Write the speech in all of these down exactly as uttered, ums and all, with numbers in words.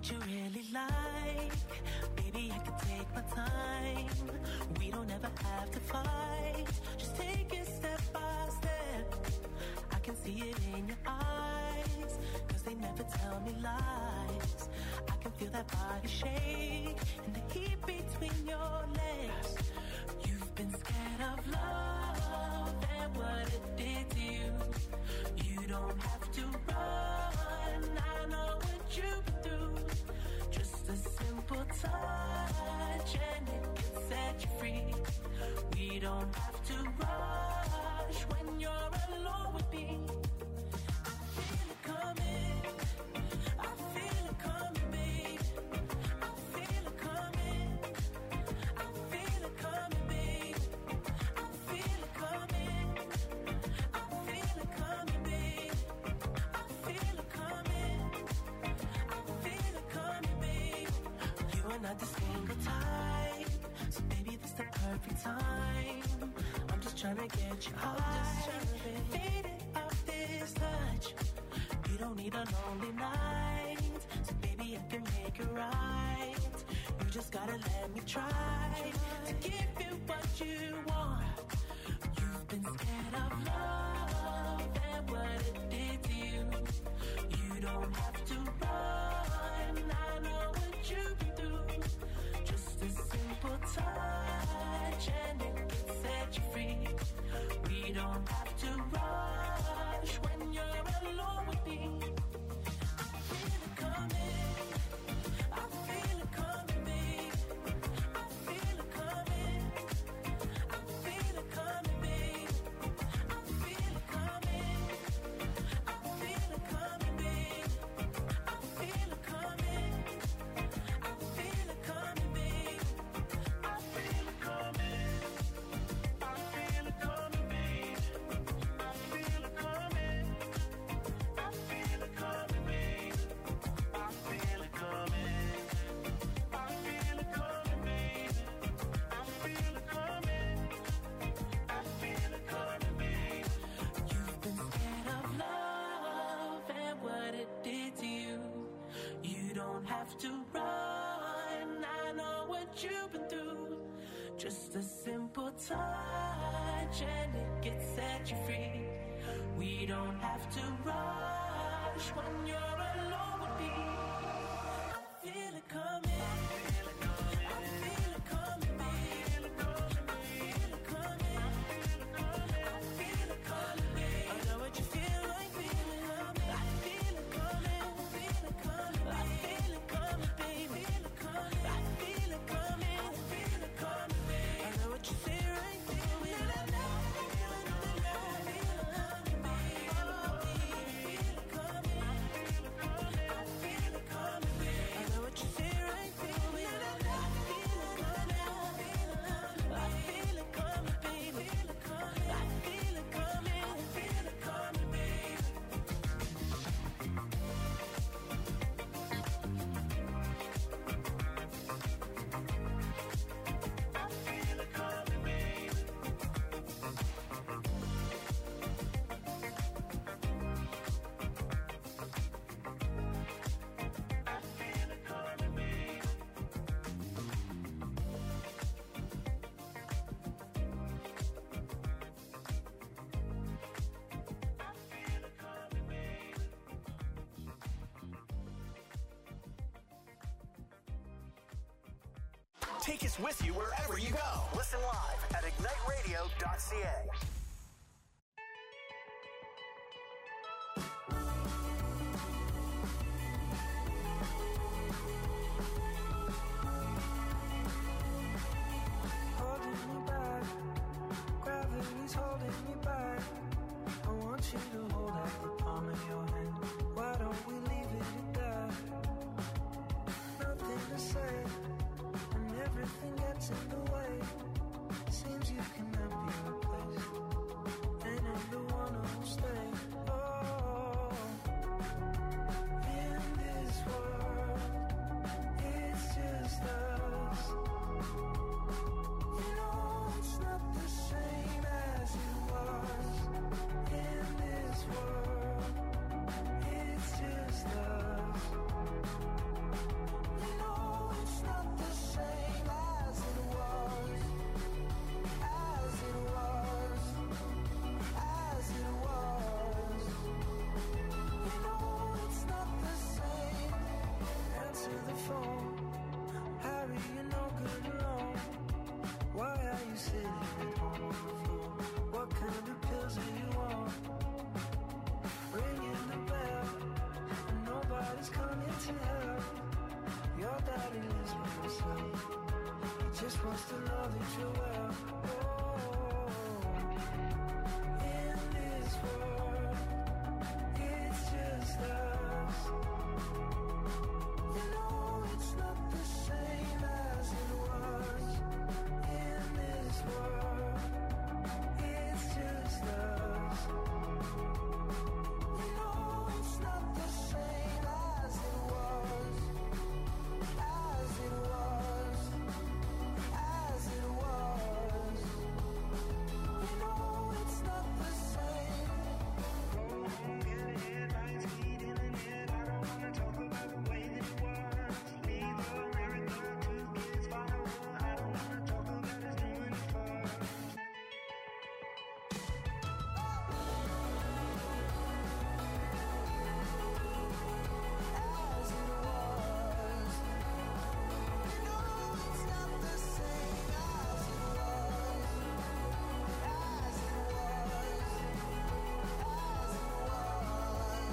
you really like. Baby, I can take my time. We don't ever have to fight. Just take it step by step. I can see it in your eyes, 'cause they never tell me lies. I can feel that body shake and the heat between your legs. You've been scared of love and what it did to you. You don't have to run, I know what you've been through. Just a simple touch and it can set you free. We don't have to rush when you're alone with me. I feel it coming, I feel it coming, babe. I feel it coming, I feel it coming, babe. I feel it coming, I feel it coming, babe. I feel it coming, I feel it coming, babe. You are not the single type, so baby, this the perfect time. I'm just trying to get you high, faded off this touch. You don't need a lonely night, so baby, I can make it right. You just gotta let me try to give you what you want. You've been scared of love and what it did to you. You don't have to run, I know what you've been through. Just a simple touch and it can set you free. We don't have to rush when you're alone with me. I feel it coming, I feel it coming, babe. I feel it coming, I feel it coming, babe. I feel it coming, I feel it coming, babe. I feel it coming, I feel it coming, babe. I feel it coming, I feel it coming, babe. I feel it coming, I feel it coming, babe. I feel it coming, I feel it coming, babe. I feel it coming, I feel it coming, babe. You've been scared of love and what it did to you. You don't have to run, I know what you've been through. Just a simple touch and it can set you free. We don't have to rush when you're alone with me. I feel it coming, I feel it coming, I feel it coming, babe. I feel it coming, I feel it coming, babe. I know what you feel like, feeling coming. I feel it coming, I feel it coming, I feel it coming, baby. I feel it coming, I feel it coming, babe. I know what you feel right, baby. I know, I feel it coming, babe. I feel it coming, I feel it coming, I feel it coming, babe. I know what you feel right, baby. I know, I feel it coming, I feel it coming, I feel it coming, baby. I feel it coming, I feel it coming, babe. I feel it coming, babe. I feel it coming, babe. I feel it coming, babe. Take us with you wherever you go. Listen live at ignite radio dot c a. Holding me back, gravity's holding me back. I want you to hold out the palm of your hand. Why don't we leave it at that? Nothing to say, and everything gets in the way. Seems you cannot be replaced. just wants to know that you're well. Oh, in this world, it's just us. You know it's not the same as it was. In this world, it's just us. You know it's not the same as it was. As it was. As it was. You know it's not the same. Get it, lights heating in it. I don't wanna talk about the way that it was. Leave America, two kids follow. I don't wanna talk about us doing it first. As it was. You know it's not the same as it was. As it was. As it was.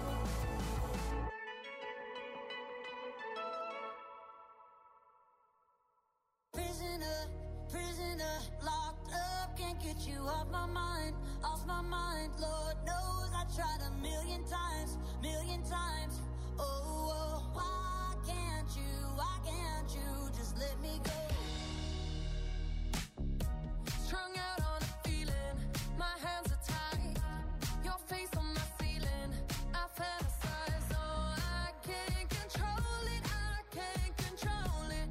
Prisoner, prisoner, locked up, can't get you off my mind, off my mind. Lord knows I tried a million times, million times. Oh, oh, why can't you, why can't you just let me go? Strung out on a feeling, my hands are tied, your face on my ceiling, I fantasize, oh, I can't control it, I can't control it.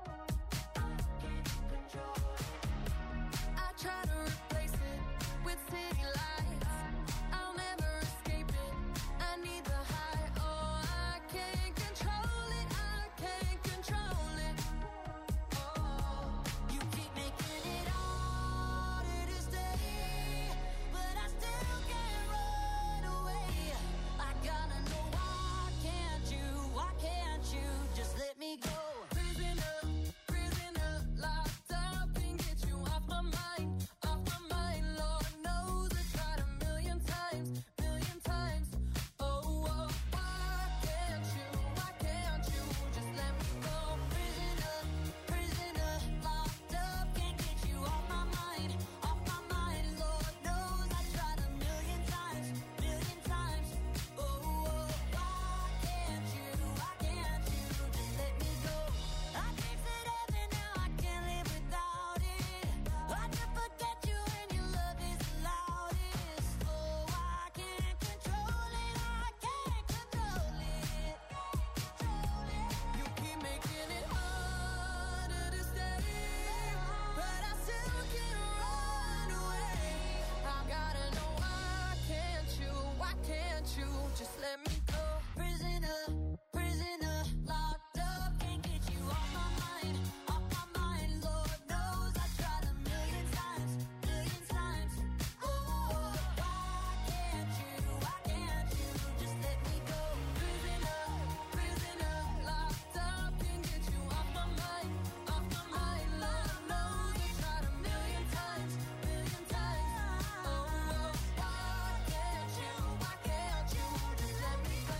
I try to replace it with city lights. I'll never escape it. I need the high. Oh, I can't control it. I can't control it. Oh, you keep making it harder to stay, but I still can't run away. I gotta know why can't you? Why can't you just let me go? Prisoner, prisoner, locked up, can't get you off my mind, off my mind. Lord knows I tried a million times, million times. Oh, oh, why can't you? Why can't you just let me go? Prisoner, prisoner, locked up, can't get you off my mind, off my mind. Lord knows I tried a million times, million times. Oh, oh, why can't you? Why can't you just let me go? I tasted heaven, now I can't live without it. I can forget you when your love is the loudest. Oh, I can't control it, I can't control it. You keep making it harder to stay, but I still can't run away. I gotta know why can't you, why can't you just let me go? Prisoner, prisoner, locked up, can't get you off my mind, off my mind. Lord knows I tried a million times, million times. Oh, why can't you, why can't you just let me go? Prisoner, prisoner, locked up, can't get you off my mind, off my mind. Lord knows I tried a million times, million times. Oh, why can't you, why can't you just let me go?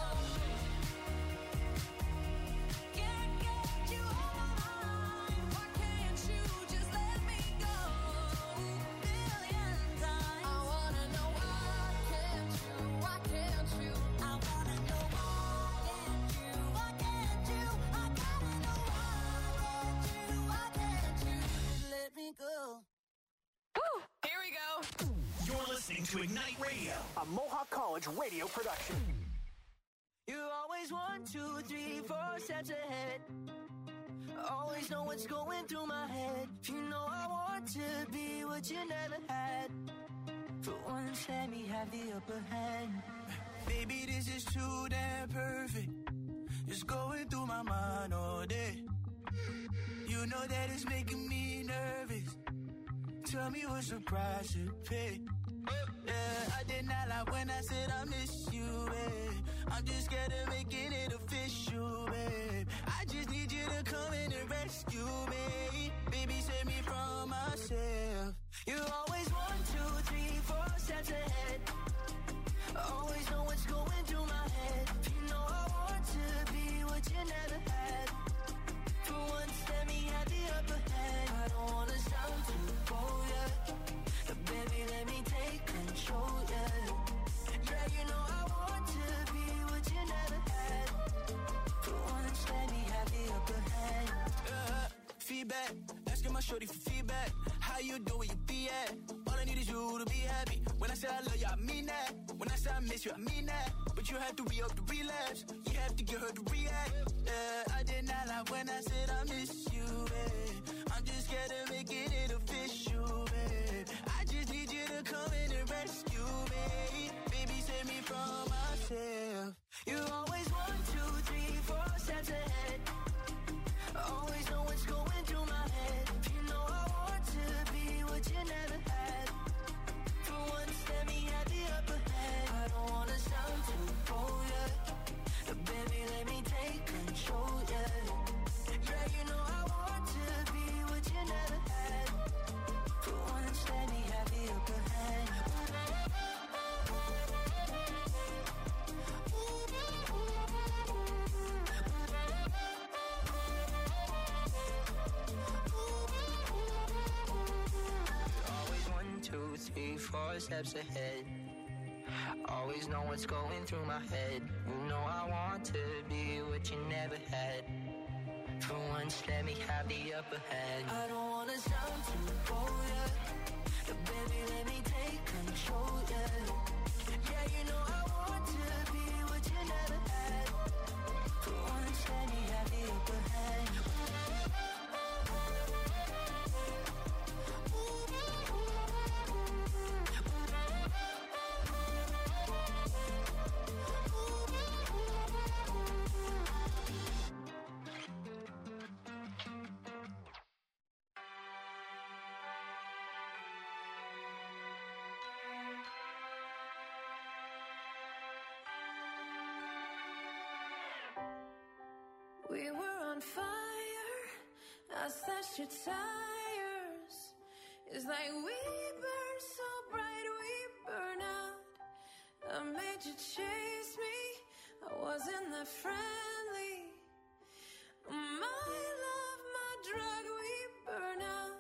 Can't get you off my mind, why can't you just let me go? Million times. I wanna know why can't you, why can't you? I wanna know why can't you, why can't you? I gotta know why can't you, why can't you just let me go? Here we go. You're listening to Ignite Radio, a Mohawk College radio production. You always one, two, three, four steps ahead. Always know what's going through my head. You know I want to be what you never had. For once, let me have the upper hand. Baby, this is too damn perfect. It's going through my mind all day. You know that it's making me nervous. Tell me what's the price to pay. Yeah, I did not lie when I said I miss you, babe. I'm just scared of making it official, babe. I just need you to come in and rescue me. Baby, save me from myself. You always one, two, three, four steps ahead. Always know what's going through my head. You know I want to be what you never had. For once, let me have the upper hand. at? Asking my shorty for feedback. How you do where you be at? All I need is you to be happy. When I say I love you, I mean that. When I say I miss you, I mean that. But you have to re-up the relapse. You have to get her to react. Yeah, I did not lie when I said I miss you, babe. I'm just scared to make it official, babe. I just need you to come in and rescue me. Baby, save me from myself. You always one, two, three, four steps ahead. Always know what's going through my head. You know I want to be what you never had. For once, let me have the upper hand. I don't wanna sound too bold, yeah. But baby, let me take control, yeah. Yeah, you know I want to be what you never had. For once, let me have the upper hand. Two, three, four steps ahead. Always know what's going through my head. You know I want to be what you never had. For once, let me have the upper hand. I don't wanna sound too bold, yeah. But baby, let me take control, yeah. Yeah, you know I want to be what you never had. For once, let me have the upper hand. We were on fire, I slashed your tires. It's like we burn so bright, we burn out. I made you chase me, I wasn't that friendly. My love, my drug, we burn out.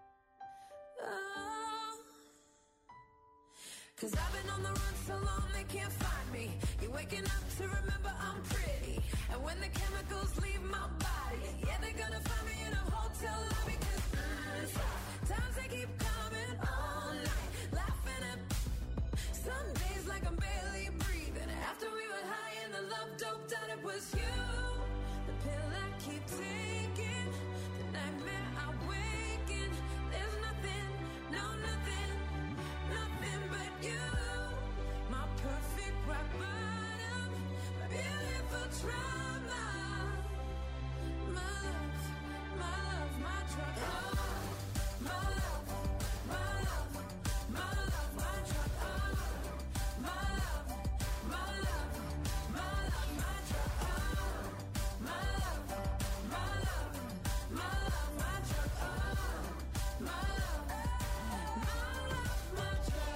Oh. Cause I've been on the run so long they can't find me. You're waking up to remember I'm pretty. And when the chemicals leave my body, yeah, they're gonna find me in a hotel lobby. Cause mm, times they keep coming all night, laughing at some days like I'm barely breathing. After we were high and the love doped out, it was you. The pill I keep taking, the nightmare I wake in. There's nothing, no nothing, nothing but you. My perfect rock bottom, my beautiful trauma. My love, my love, my drug. Oh, my love, my love, my love, my drug. Oh, my love, my love, my love, my drug. Oh, my love, my love, my love, my drug. Oh, my love, my love, my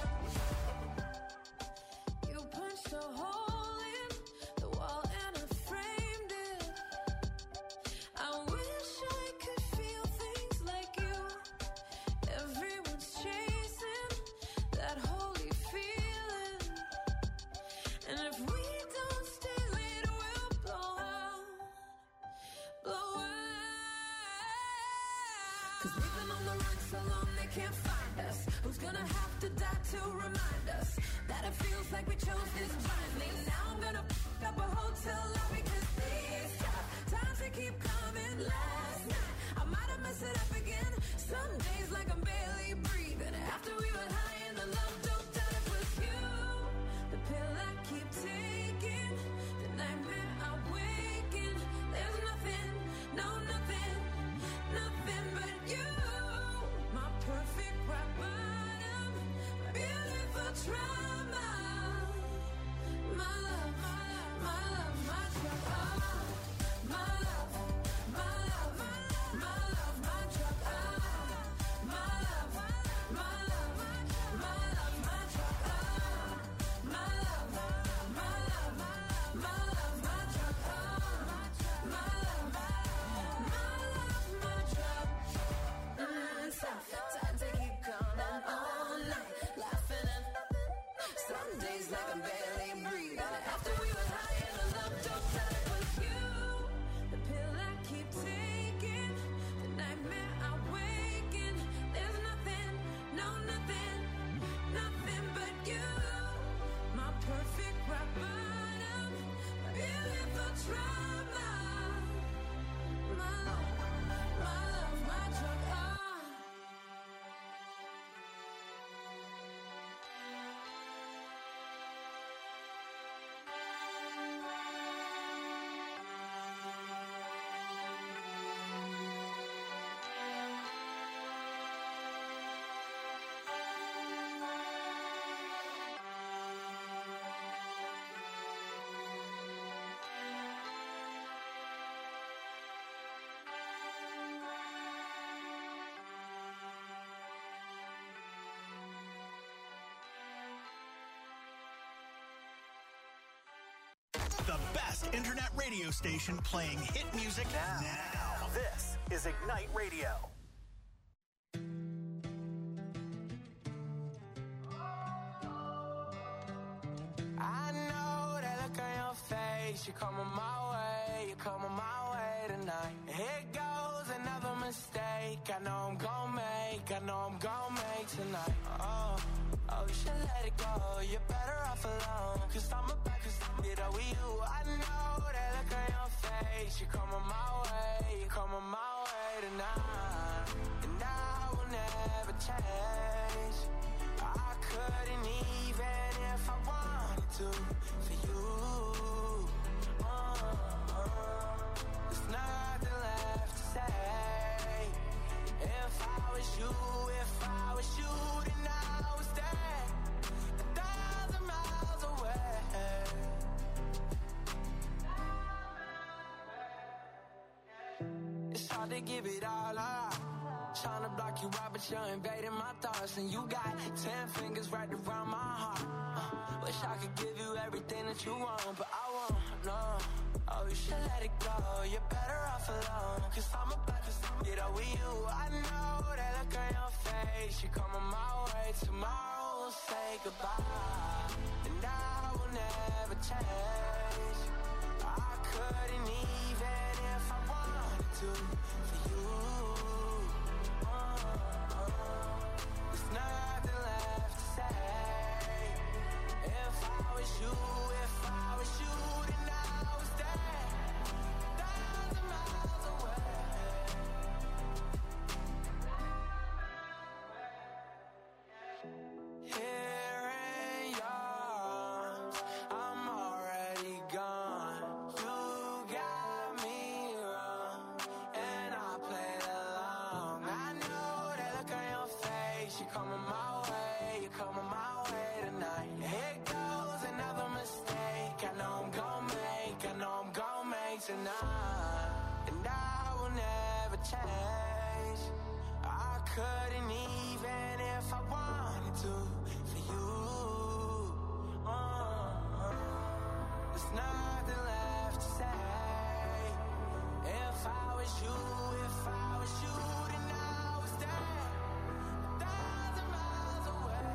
drug. You punched a hole in the wall and I framed it. I wish I could feel things like you. Everyone's chasing that holy feeling. And if we don't stay lit, we'll blow out, blow out. Cause we've been on the run so long they can't find us. Who's gonna have to die to remind us that it feels like we chose this blindly? Now I'm gonna f*** up a hotel lobby. Cause these times they keep coming. Last night I might have messed it up again. Some days like I'm barely breathing. After we were high and the love doped out, it was you. The pill I keep taking, the nightmare I wake in. There's nothing, no nothing, nothing but you. My perfect rock bottom, my beautiful trauma. My love, my love, my drug. Oh, my love, my love, my love, my drug. internet radio station playing hit music now. now. This is Ignite Radio. I know that look on your face. You're coming my way, you're coming my way tonight. Here goes another mistake. I know I'm gon' make, I know I'm gon' make tonight. Oh, oh, you should let it go. You're better off alone. Cause I'm about to stop it over you. I know that look on your face. You're coming my way, you're coming my way tonight. And I will never change. I couldn't even if I wanted to for you. Uh, uh, there's nothing left to say. If I was you, if I was you, then I would stay a thousand miles away. It's hard to give it all up. Trying to block you out, but you're invading my thoughts. And you got ten fingers right around my heart. uh, Wish I could give you everything that you want, but I won't, no. Oh, you should let it go. You're better off alone. Cause I'm about to stop it over you. I know that look on your face. You're coming my way. Tomorrow we'll say goodbye. And I will never change. I couldn't even if I wanted to for you. There's nothing left to say. If I was you, if I was you, then I would stay a thousand miles away. Here in yours, I'm already gone. You got me wrong, and I played along. I know that look on your face. You're coming my way, you're coming my way tonight. Here goes another mistake. I know I'm gon' make, I know I'm gon' make tonight. And I will never change. I couldn't even if I wanted to for you. Uh, there's nothing left to say. If I was you, if I was you, then I would stay a thousand miles away.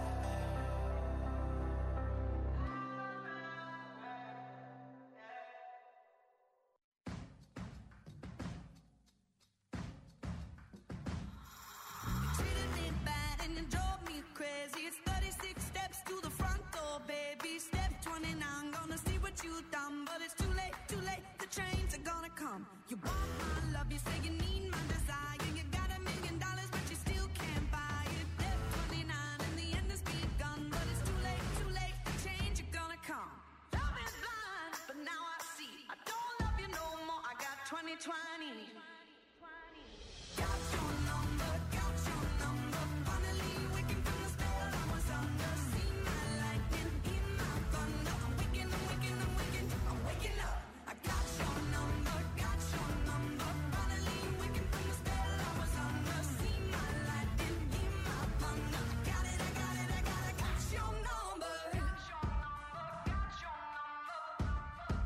You treated me bad and you drove me crazy. It's thirty-six steps to the front door, baby. Step twenty-nine, gonna see what you done. But it's too late, too late, the trains are gonna come. You want my love, you say you need my desire. You got a million dollars, but you still can't buy it. Step twenty-nine, and the end has begun. But it's too late, too late, the change are gonna come. Love is blind, but now I see. I don't love you no more, I got twenty twenty. Got your number, got your number. Finally waking from the spell I was under. See my lightning, hear my thunder. I'm waking, I'm waking, I'm waking, I'm waking up. I got your number, got your number. Finally waking from the spell I was under. See my lightning, hear my thunder. I got it, I got it, I got it, got your number. Got your number, got your number.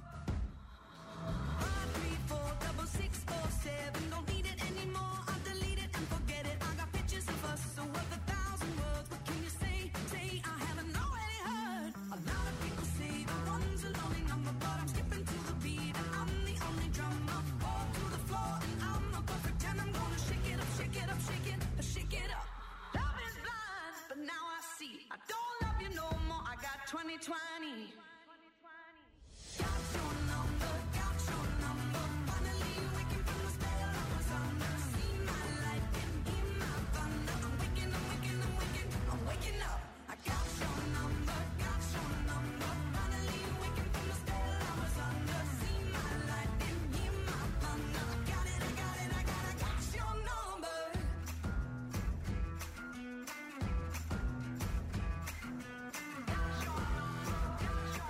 Five, three, four, double six, four, seven. Don't need it anymore. I'll delete it and forget it. I got pictures of us, so worth a thousand words. What can you say? Say I haven't already heard. A lot of people say the one's a lonely number, but I'm skipping to the beat and I'm the only drummer. Fall to the floor and I'm the perfect ten. I'm gonna shake it up, shake it up, shake it, shake it up. Love is blind, but now I see. I don't love you no more. I got twenty twenty. Got your number, got your number. Finally waking from the spell I was under. See my lightning, hear my thunder. I'm waking, I'm waking, I'm waking, I'm waking up. I got your number, got your number. Finally waking from the spell I was under. See my lightning, hear my thunder. I got it, I got it, I got it, got your number. Got your number, got your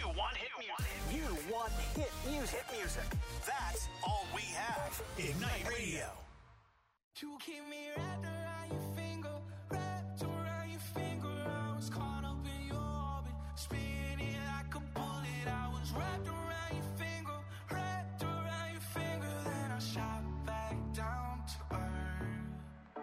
want hit music. You want hit music. Hit music. That's all we have. Ignite Radio. You keep me wrapped around your finger, wrapped around your finger. I was caught up in your orbit, spinning like a bullet. I was wrapped around your finger, wrapped around your finger. Then I shot back down to earth.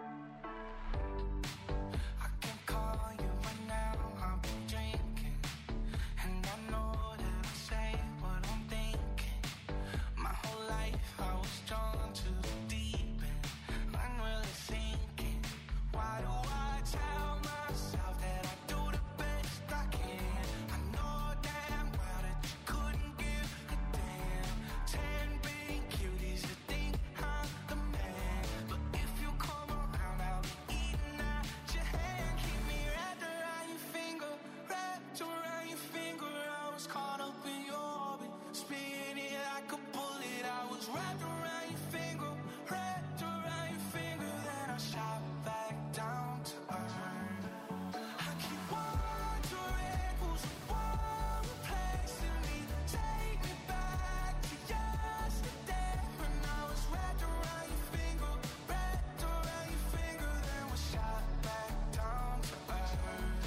I can call you right now, I'll be drinking, and I know that I say what I'm thinking. My whole life I was drawn to the deep end. I'm really thinking, why do I tell myself that I do the best I can? I know damn well that you couldn't give a damn. Ten big cuties that think I'm the man, but if you come around, I'll be eating at your hand. Keep me wrapped around your finger, wrapped around your finger. I was caught up in your orbit, spinning like a bullet. I was wrapped around your finger, wrapped around your finger. Then I shot back down to earth. I keep wondering who's the one replacing me. Take me back to yesterday when I was wrapped around your finger, wrapped around your finger. Then we shot back down to earth.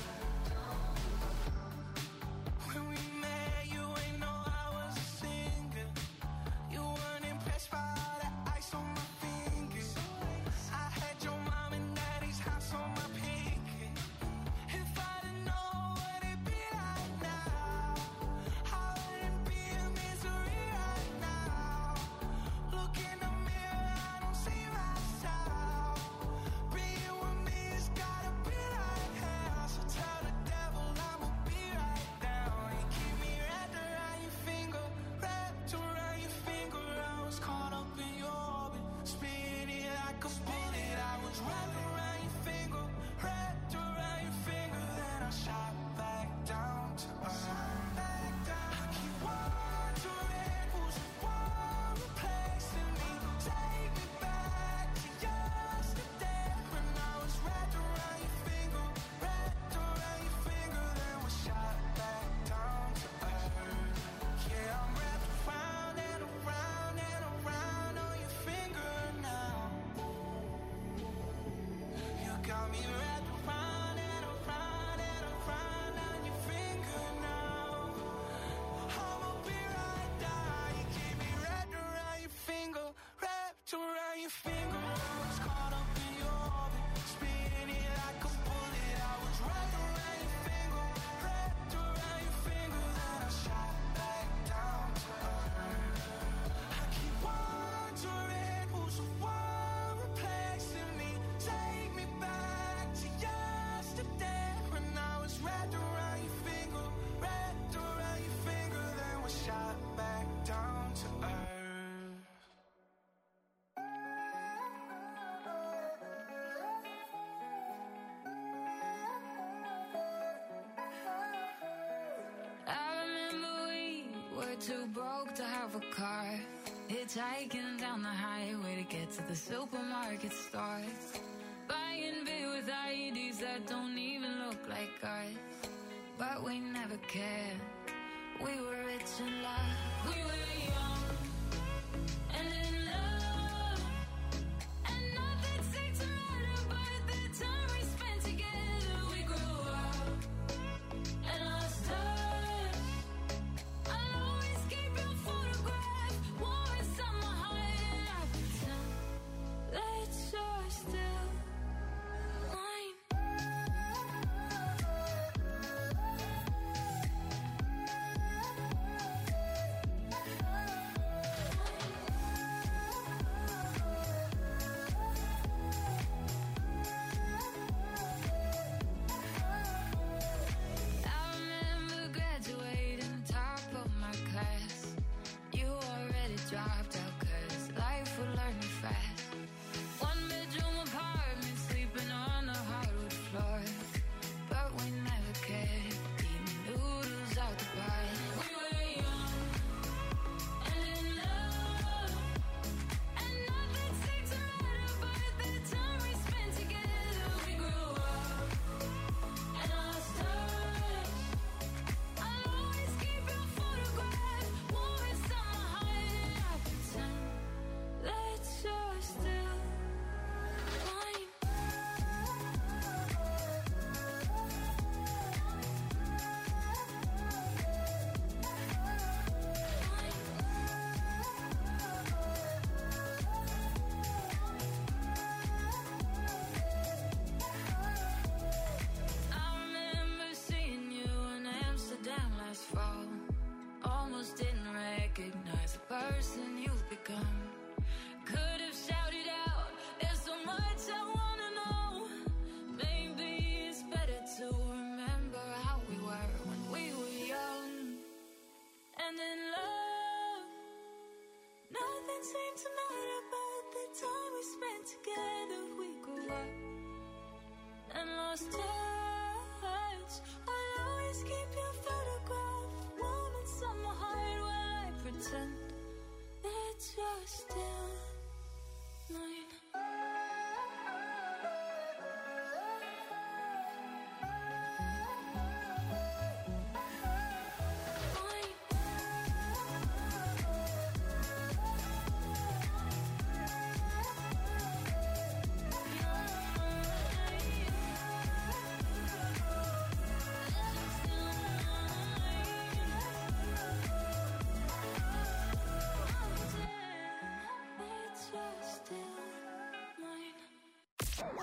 When we met, you ain't know I was a singer. You weren't impressed by all the ice on my fingers. I had your mom and daddy's house on my pinky. If I didn't know what it'd be like now, I wouldn't be in misery right now. Look in the mirror, I don't see myself. Being with me has gotta be like hell. So tell the devil I'ma be right down. You keep me wrapped around your finger, wrapped around your finger. I was caught up in your orbit, spinning like a bullet. I was wrapped around your finger, wrapped around your finger. Then I shot back down to earth. I keep wondering who's the one replacing me. Take me back to yesterday when I was wrapped around your finger, wrapped around your finger. Then we shot back down to earth. Yeah, I'm wrapped around and around and around on your finger now. You got me wrapped around and around and around on your finger now. I'ma be right down. You keep me wrapped around your finger, wrapped around your finger. I was caught up in your orbit, spinning like a bullet. I was wrapped around your finger, wrapped around your finger. Then I shot back down to earth. I keep wondering who's the one replacing me. Take me back to yesterday when I was wrapped around your finger, wrapped around your finger. Then we shot back down to earth. I remember we were too broke to have a car, hitchhiking down the highway to get to the supermarket stores, buying beer with I E Ds that don't even look like ours. But we never cared. We were rich in love. We were young and in love, and nothing seemed to matter but the time we spent together. We grew up and lost touch. I'll always keep your photograph warm inside my heart, and I pretend that you're still mine.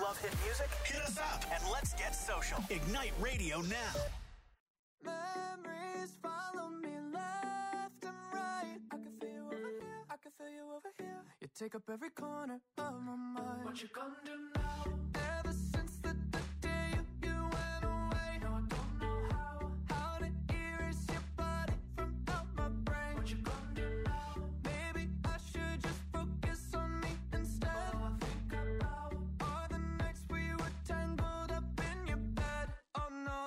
love hit music? Hit us up and let's get social. Ignite Radio now. Memories follow me left and right. I can feel you over here, I can feel you over here. You take up every corner of my mind. What you gonna do now? Ever since the, the day you, you went away, no, I don't know how, how to erase your body from out my brain. What you gonna do now? Maybe I should just focus on me instead. All I think about are the nights we were tangled up in your bed. Oh no.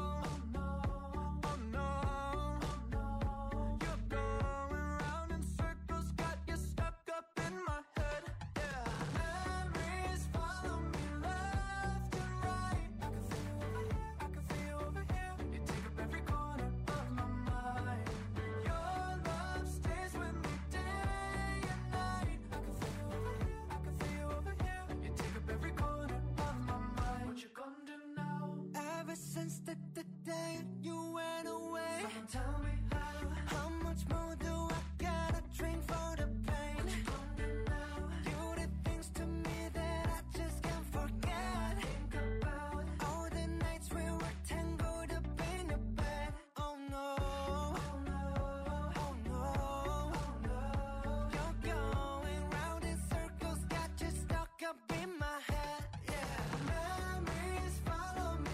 Since the, the day you went away, so tell me how, how much more do I gotta drink for the pain? What you gonna do now? You did things to me that I just can't forget. Think about all the nights we were tangled up in your bed. Oh no, oh no, oh no, oh no. You're going round in circles, got you stuck up in my head. Yeah, memories follow me.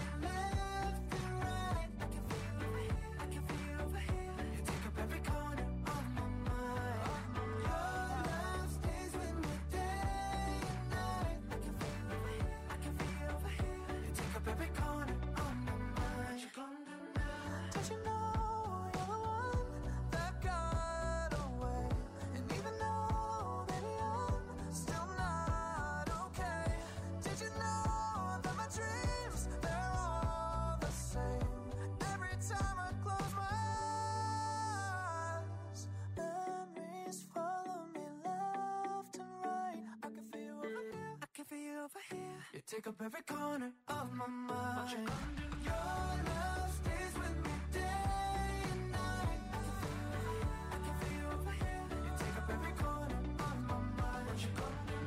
You take up every corner of my mind. What you gonna do? Your love stays with me day and night. I can feel you over here. You take up every corner of my mind. What you gonna do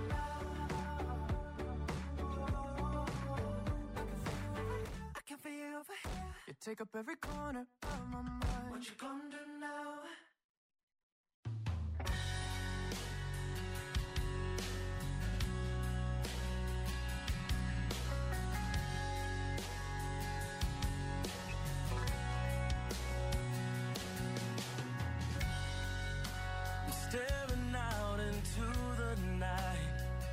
now? I can feel you over here. You take up every corner of my mind. What you gonna do now? Staring out into the night,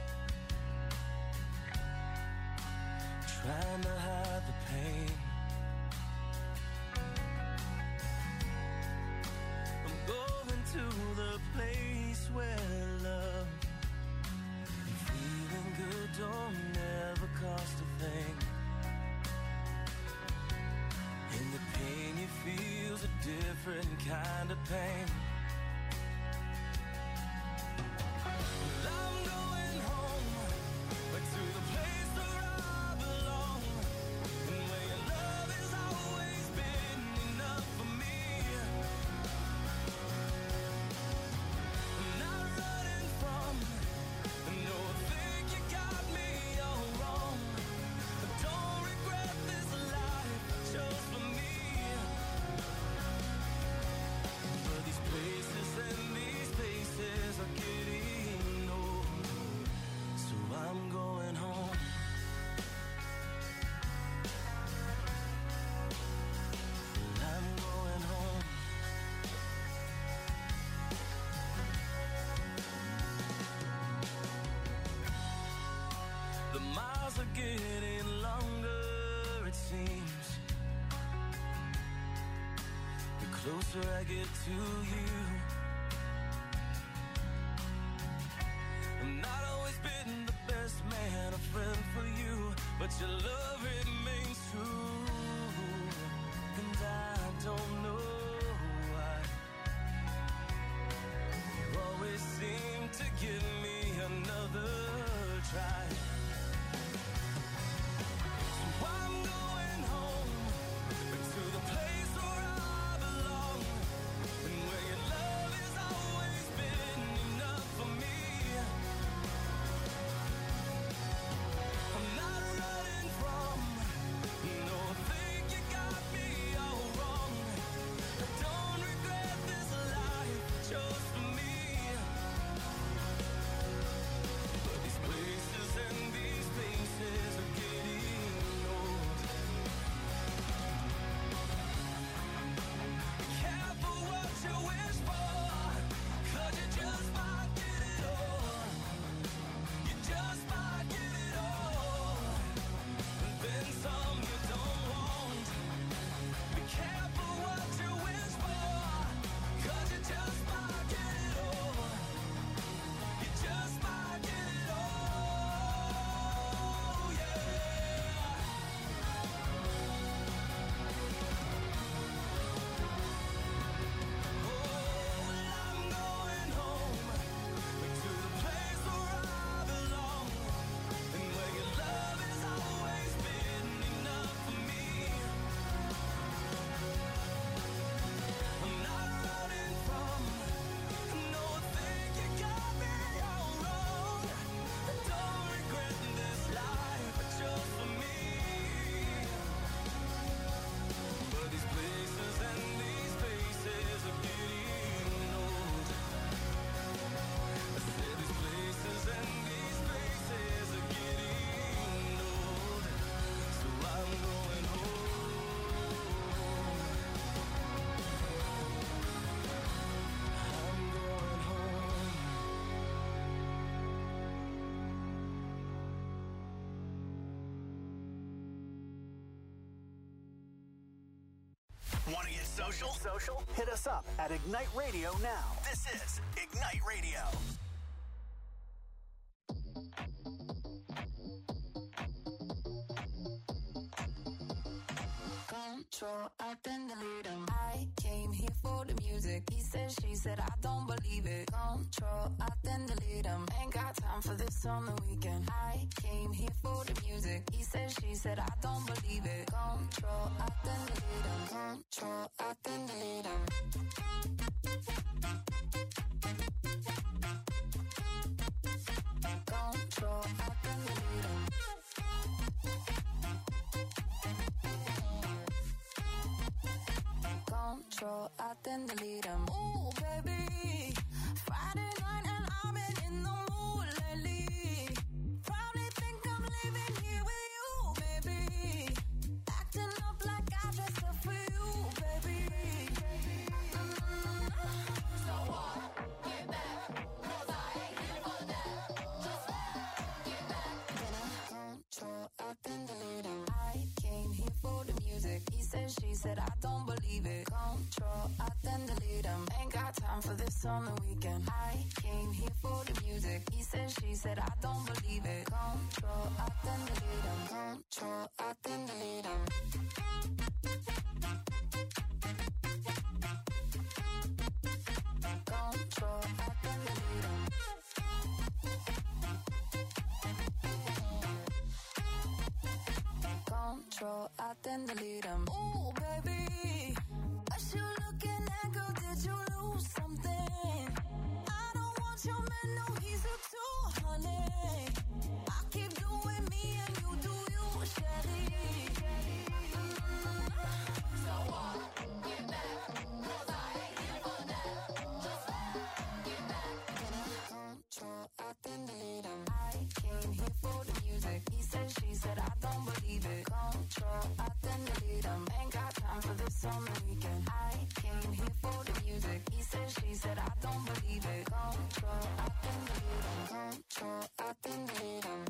trying to hide the pain. I'm going to the place where love and feeling good don't ever cost a thing. And the pain you feel's a different kind of pain. Getting longer, it seems. The closer I get to you, I've not always been the best man, a friend for you, but your love remains true. And I don't know why you always seem to give me another try. I'm going home to the place where I belong, and where your love has always been enough for me. I'm not social? Social? Hit us up at Ignite Radio now. This is Ignite Radio. Control, I then delete him. I came here for the music. He said, she said, I don't believe it. Control, I then delete him. Ain't got time for this on the weekend. I came here for the music. He said, she said, I don't believe it. Control, I then delete him. Control, I then delete him. Control, I then delete him. Control, I then delete him. Ooh, baby, Friday night and I've been in the mood lately. Probably think I'm living here with you, baby. Acting up like I dressed up for you, baby. Mm-hmm. So what? Get back, 'cause I ain't here for that. Just get back. Then I control, I then delete him. I came here for the music. He said, she said, I don't believe it. Control, I then delete him. Ain't got time for this on the weekend. I came here for the music. He said, she said, I don't believe it. Control, I then delete him. Control, I then delete him. Control, I then delete him. Control, I then delete him. Ooh, baby, what you looking at, girl? Did you lose something? I don't want your man, no, he's a two, honey. I keep doing me and you do you, Shelly. Mm-hmm. So what? Get back, 'cause I ain't here for that. Just get back. Then I control, I then delete him. I came here for the music. He said, she said, I don't believe it. Control, I then delete him. Ain't got time for this on the weekend. I came here for the music. He said, she said, I don't believe it. Control, I then delete him. Control, I then delete him.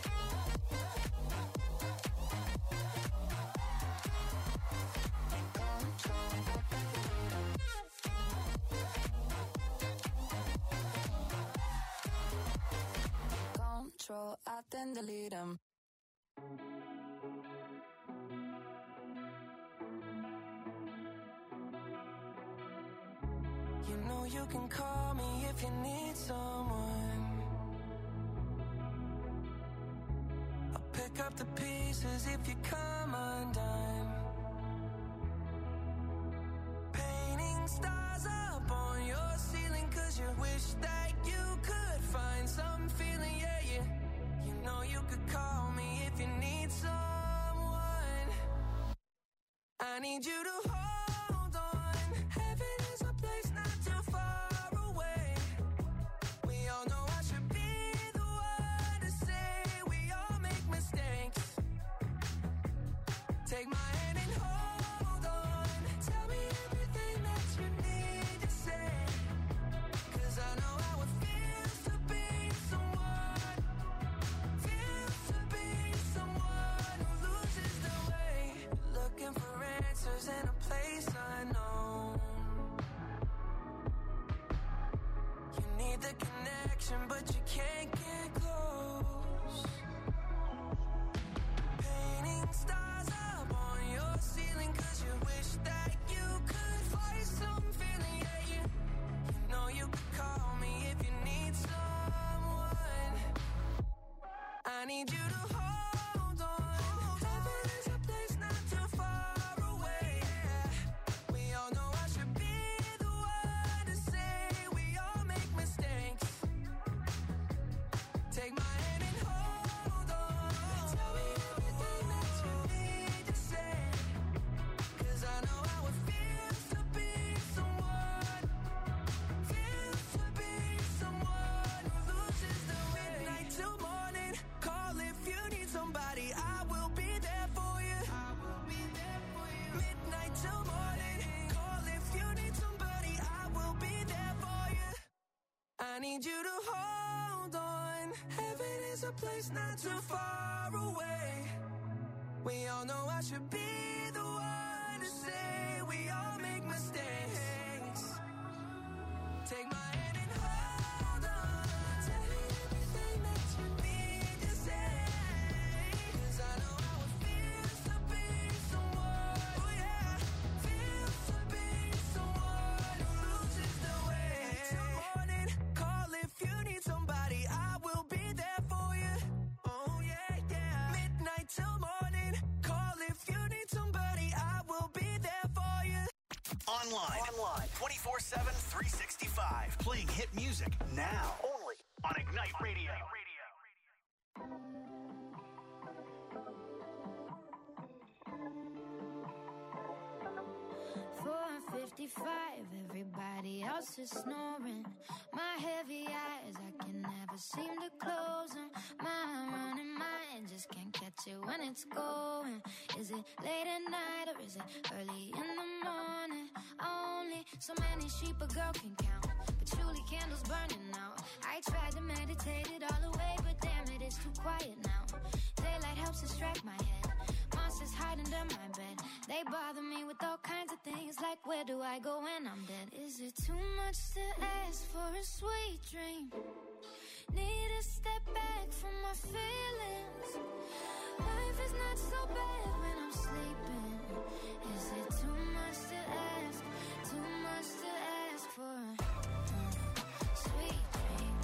Control, I then delete him. Control, I then delete him. You know you can call me if you need someone. I'll pick up the pieces if you come undone. Painting stars up on your ceiling 'cause you wish that you could find some feeling, yeah, yeah. You know you could call me if you need someone. I need you to hold on. Heaven is a place not too far away. We all know I should be the one to say we all make mistakes. Take my hand and hold on. Tell me everything that you need to say. 'Cause I know how it feels to be someone. Feels to be someone who loses their way. Looking for answers in a place unknown. You need the connection, but you can't get close. Painting stars up on your ceiling 'cause you wish that you could find some feeling, yeah, yeah. You know you could call me if you need someone. I need you to hold on. Heaven is a place not too far away. We all know I should be the one to say we all make mistakes. Take my hand and hold on. Tell me everything that you need to say. 'Cause I know how it feels to be someone. Feels to be someone who loses their way. Midnight till morning. Call if you need somebody. I will be there for you. I will be there for you. Midnight till morning. Call if you need somebody. I will be there for you. I need you to hold on. Heaven is a place not too far away. We all know I should be the one to say we all make mistakes. Take my hand and hold on. Tell me everything that you need to say. 'Cause I know how it feels to be someone, oh yeah, feels to be someone who loses the way. Till morning, call if you need somebody, I will be there for you. Oh yeah, yeah. Midnight till morning, call if you need somebody, I will be there for you. Online. Online. twenty-four seven, three sixty-five. Playing hit music now. Only on Ignite Radio. four fifty-five, everybody else is snoring. My heavy eyes, I can never seem to close them. My running mind just can't catch it when it's going. Is it late at night or is it early in the morning? Only so many sheep a girl can count, patchouli candles burning out. I tried to meditate it all away, but damn it, it's too quiet now. Daylight helps distract my head. Monsters hide under my bed. They bother me with all kinds of things, like where do I go when I'm dead? Is it too much to ask for a sweet dream? Need to step back from my feelings. Life is not so bad when I'm sleeping. Is it too much to ask? Too much to ask for a uh, sweet dream?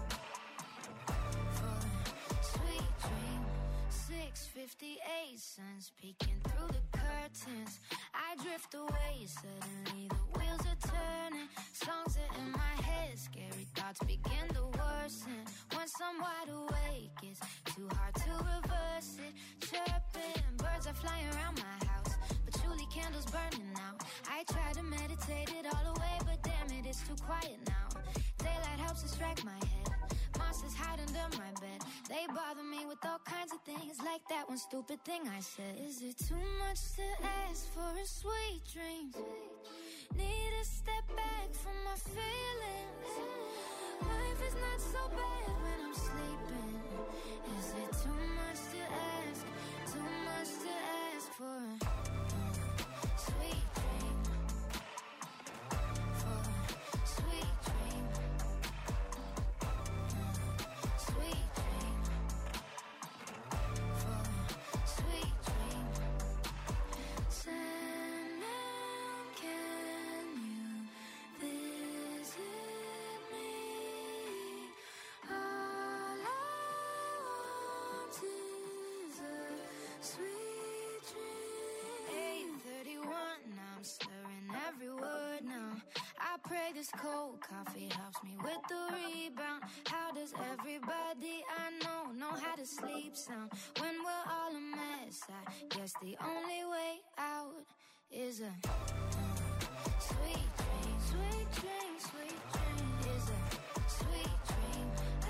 For a sweet dream. six fifty-eight, sun's peeking through the curtains. I drift away, suddenly the wheels are turning. Songs are in my head, scary thoughts begin to worsen. Once I'm wide awake, it's too hard to reverse it. Chirping, birds are flying around my house, patchouli candles burning out. I try to meditate it all away, but damn it, it's too quiet now. Daylight helps distract my head. Monsters hide under my bed. They bother me with all kinds of things, like that one stupid thing I said. Is it too much to ask for a sweet dream? Need to step back from my feelings. Life is not so bad when I'm sleeping. Is it too much to ask? Too much to ask for a uh, sweet dream? For a sweet dream. Sweet dream. For a sweet dream. Sandman, can you visit me? All I want is a sweet dream. eight thirty-one, now I'm slurring every word now. I pray this cold coffee helps me with the rebound. How does everybody I know know how to sleep sound? When we're all a mess, I guess the only way out is a uh, sweet dream. Sweet dream, sweet dream is a sweet dream.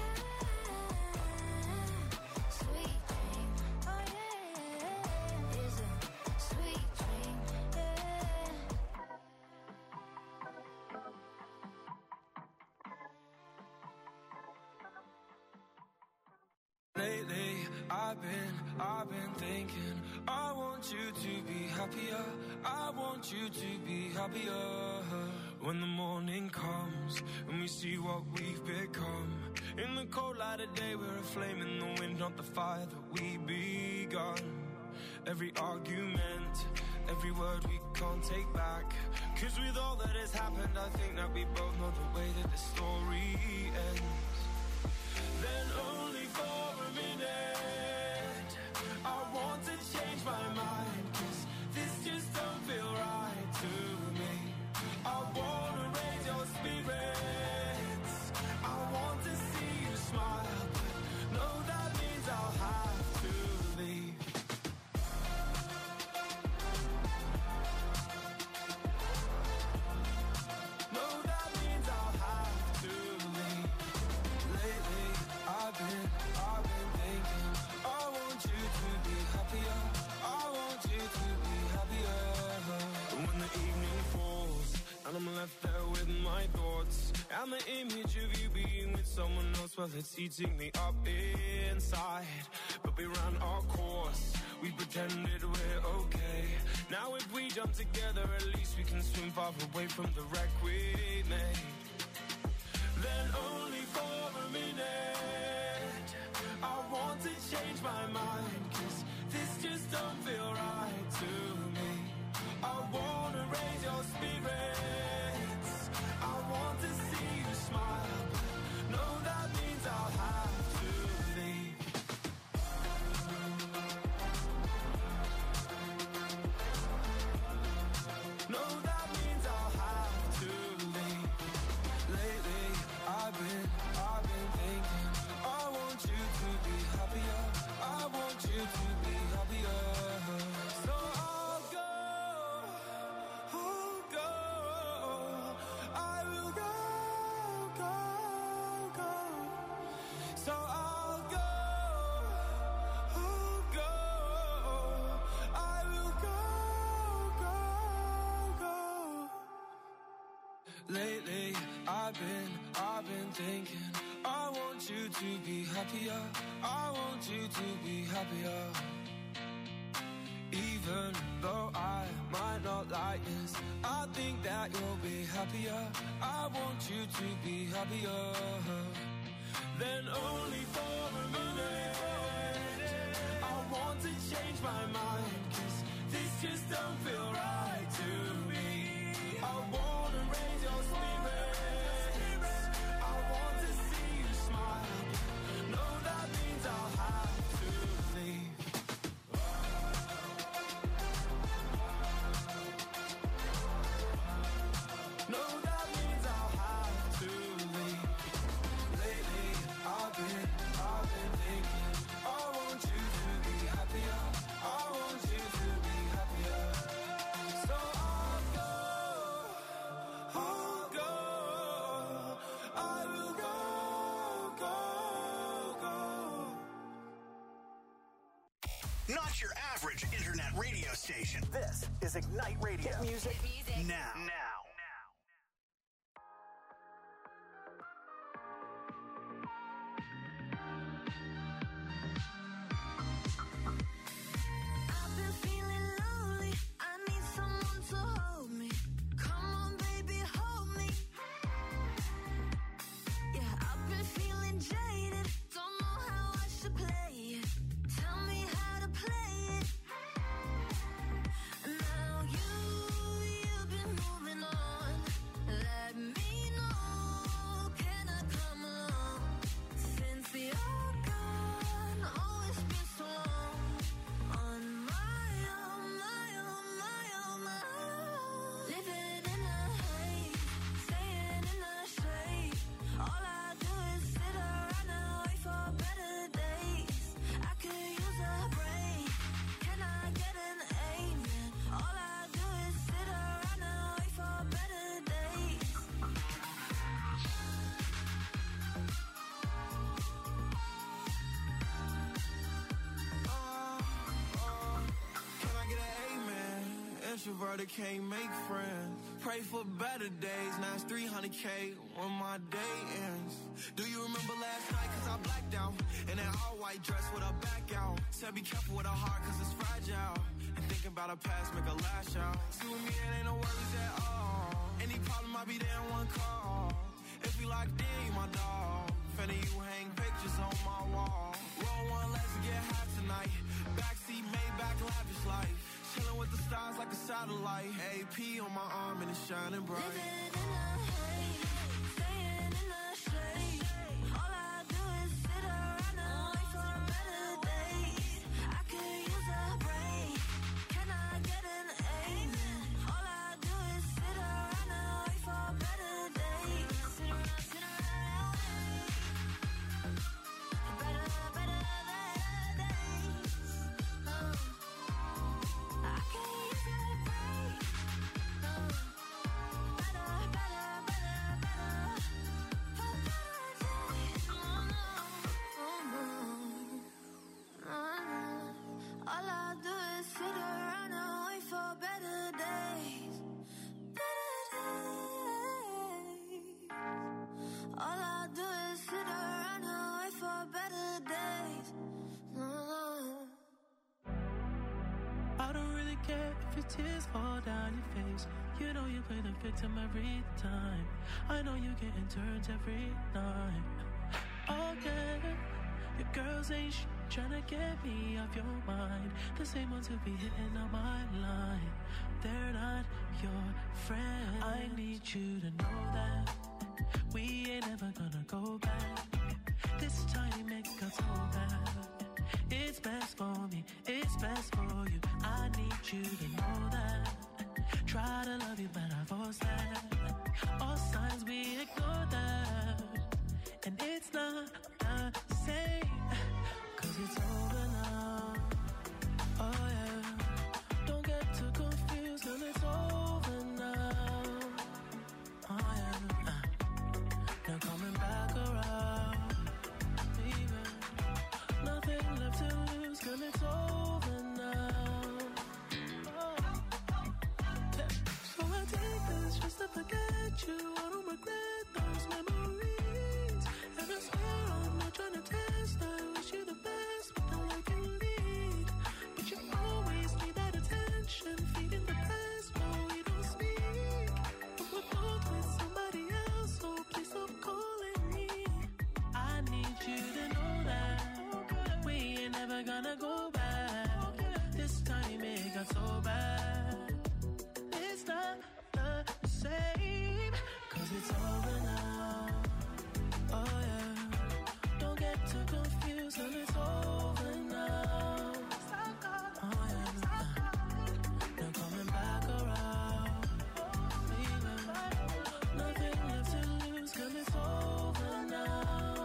Ah, sweet dream, oh yeah, is a sweet dream, yeah. Lately, I've been, I've been thinking, I want you to be happier, I want you to be happier. When the morning comes, and we see what we've become. In the cold light of day, we're a flame in the wind, not the fire that we begun. Every argument, every word we can't take back. Cause with all that has happened, I think that we both know the way that the story ends. Then only for a minute, I want to change my mind, cause this just don't feel right to me. I wanna raise your spirits, I want to see you smile, but no, that means I'll have to leave. No, that means I'll have to leave. Lately, I've been, I've and I'm left there with my thoughts. And the image of you being with someone else, well, it's eating me up inside. But we ran our course, we pretended we're okay. Now if we jump together, at least we can swim far away from the wreck we made. Then only for a minute, I want to change my mind, 'cause this just don't feel right to me. I wanna raise your spirits, I want to see you smile, but no, that means I'll have to leave. No, that means I'll have to leave. Lately, I've been, I've been thinking, I want you to be happier, I want you to be happier. So I'll go, I'll go, I will go, go, go. So I'll go, I'll go, I will go, go, go. Lately, I've been, I've been thinking, I want you to be happier, I want you to be happier. Even though I might not like this, I think that you'll be happier, I want you to be happier. Then only for a minute, I want to change my mind, 'cause this just don't feel right to me. I wanna raise your spirits, I want to see you smile. No, that means I'll have to leave. No, that means I'll have to leave. Lately, I've been, I've been thinking, I want you to be happier, I want you to be happier. So I'll go, I'll go, I will go, go, go. Not your average internet radio station. This is Ignite Radio. Hit music, now. Now. I've been feeling lonely, I need someone to hold me. Come on, baby, hold me. Yeah, I've been feeling jaded, don't know how I should play it. Tell me how to play it. Now you, you've been moving on. Let me know, can I come along? Since you're gone, oh, it's been so long. On my own, my own, my own, my own. Living in a haze, staying in the shade. All I do is sit around and wait for better days. I could use a break, can I get an amen? All I do is sit around and wait for better days. Can I get an amen? Introverted can't make friends. Pray for better days. Now it's three hundred K when my day ends. Do you remember last night? 'Cause I blacked out in that all white dress with a back out. Said be careful with a heart 'cause it's fragile. And thinking about a past make a lash out. See with me it ain't no worries at all. Any problem I'll be there in one call. If we locked in, you my dog. Finna you hang pictures on my wall. Roll one, let's get high tonight. Backseat, Maybach, lavish life. Chilling with the stars like a satellite. A P on my arm and it's shining bright. Living in a haze, staying in the shade. All I do is sit around and wait for better days. I could use a break, can I get an amen? All I do is sit around and wait for better days. Sit around, sit around and wait. Better, better, better days. Oh. I could use a break. Oh. Better, better care if your tears fall down your face. You know you play the victim every time. I know you getting turns every night. Oh yeah, your girls ain't sh- tryna get me off your mind. The same ones who be hitting on my line. They're not your friend. I need you to know that we ain't ever gonna go back. This time it got so bad. It's best for me, it's best for you. I need you to know that. Try to love you, but I force that. All signs we ignore that. And it's not the same, cause it's over now. Oh yeah, don't get too confused, cause it's over now. Oh yeah, uh, now coming back around. Even nothing left to lose, cause it's over now. Oh. Yeah. So I take this just to forget you. I don't regret those memories. And I swear I'm not trying to test. I wish you the best, but all I can lead. But you always need that attention, feeding the past, no, we don't speak. But we're both with somebody else, so please stop calling me. I need you to know that we ain't never gonna go back. This time it got so bad. It's not the same, cause it's over now. Oh yeah, don't get too confused, cause it's over now. Oh yeah, now coming back around. Even nothing left to lose, cause it's over now.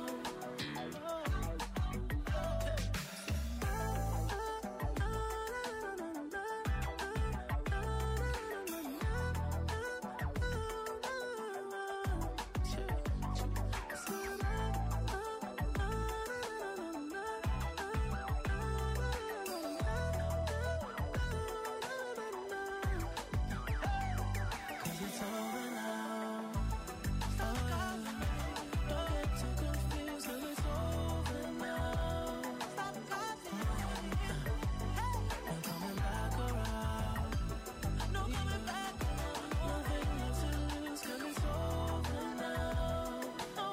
Cause it's over now. Oh yeah, don't get too confused, cause it's over now. I'm coming back around. No coming back around. Nothing left to lose, cause it's over now. Oh,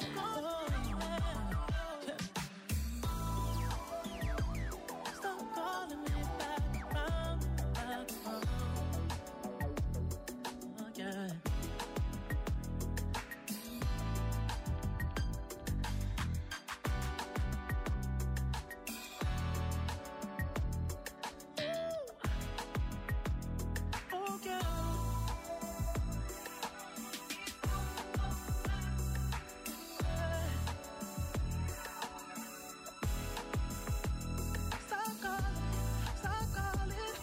stop calling me back around, back around. Oh, yeah. Oh, yeah. Stop calling, stop calling.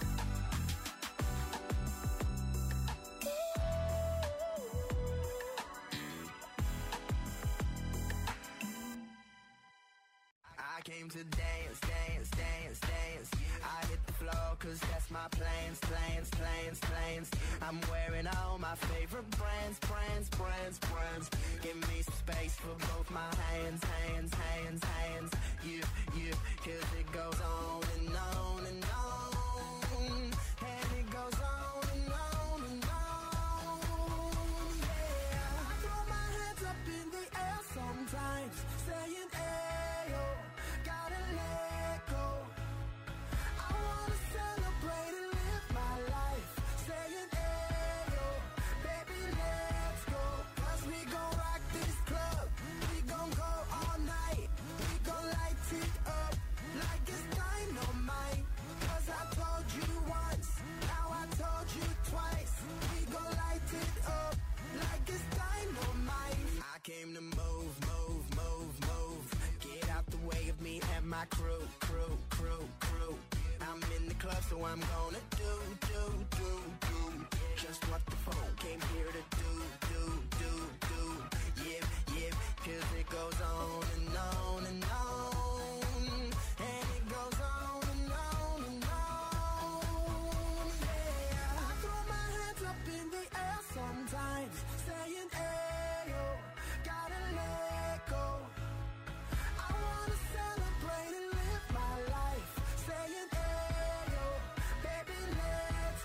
I came to dance, dance, dance, dance. I hit the floor cause that's my plans, plans, plans, plans. I'm wearing all my favorite brands, brands, brands, brands. Give me some space for both my hands, hands, hands, hands. You, you, cause it goes on and on and on. And it goes on and on and on. Yeah, I throw my hands up in the air sometimes, saying, ayo, gotta let go. I wanna celebrate and live my life, saying, ayo, baby, let's go. Cause we gon' rock this club, we gon' go all night. We gon' light it up like it's dynamite. Cause I told you once, now I told you twice. We gon' light it up like it's dynamite. I came to move, move, move, move. Get out the way of me and my crew, crew, crew, crew. I'm in the club, so I'm gonna do, do, do, do just what the phone came here to do, do, do, do. Yeah, yeah, cause it goes on and on and on. And it goes on and on and on. Yeah, I throw my hands up in the air sometimes, saying, ayo, gotta let go. I wanna celebrate and live my life, saying, ayo, baby, let's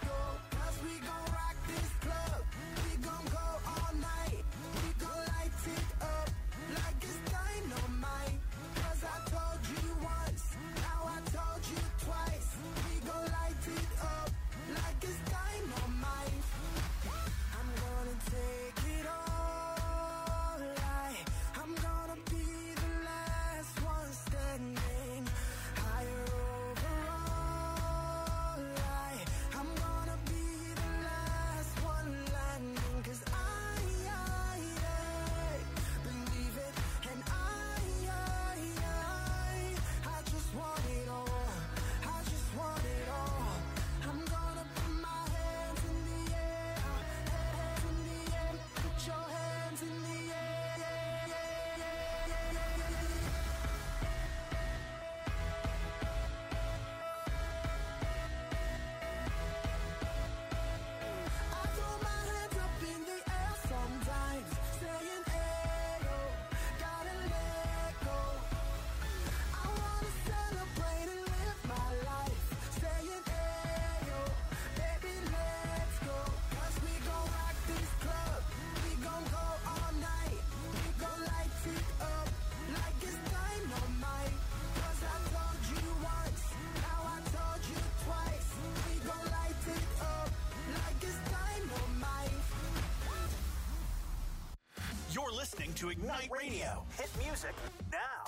You're listening to Ignite Radio. Hit music now.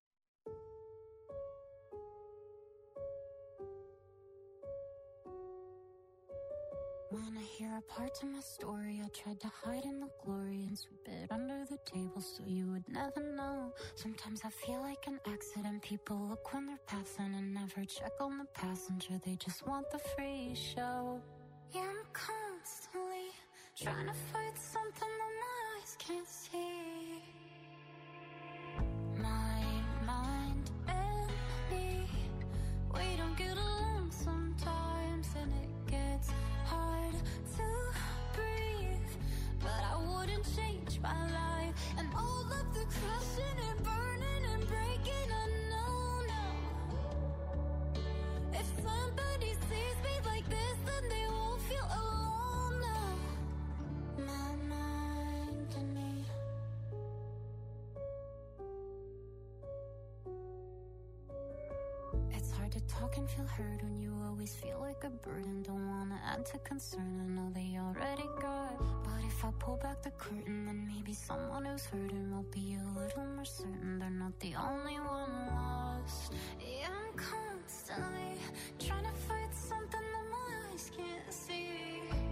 Wanna hear a part of my story? I tried to hide in the glory and sweep it under the table so you would never know. Sometimes I feel like an accident. People look when they're passing and never check on the passenger. They just want the free show. Yeah, I'm constantly trying to fight something that my eyes can't see. My mind and me, we don't get along sometimes, and it gets hard to breathe. But I wouldn't change my life, and all of the crashing and burning and breaking, I know now. If somebody sees me like this, then they won't feel alone now. My mind and me. It's hard to talk and feel heard when you always feel like a burden. Don't wanna add to concern, I know they already got. But if I pull back the curtain, then maybe someone who's hurting will be a little more certain they're not the only one lost. Yeah, I'm constantly trying to fight something that my eyes can't see.